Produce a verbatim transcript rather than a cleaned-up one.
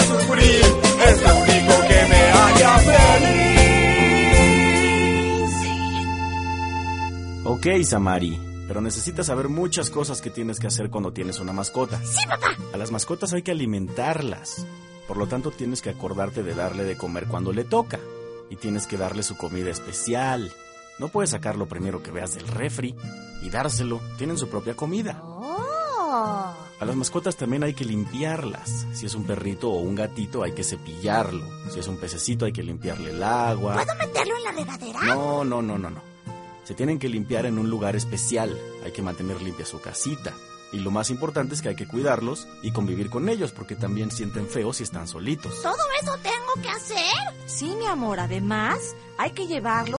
sufrir, es lo único que me haría feliz. Ok, Samari, pero necesitas saber muchas cosas que tienes que hacer cuando tienes una mascota. ¡Sí, papá! A las mascotas hay que alimentarlas. Por lo tanto, tienes que acordarte de darle de comer cuando le toca. Y tienes que darle su comida especial. No puedes sacar lo primero que veas del refri y dárselo. Tienen su propia comida. ¡Oh! A las mascotas también hay que limpiarlas. Si es un perrito o un gatito, hay que cepillarlo. Si es un pececito, hay que limpiarle el agua. ¿Puedo meterlo en la regadera? No, no, no, no, no. Se tienen que limpiar en un lugar especial. Hay que mantener limpia su casita. Y lo más importante es que hay que cuidarlos y convivir con ellos, porque también sienten feo si están solitos. ¿Todo eso tengo que hacer? Sí, mi amor, además hay que llevarlo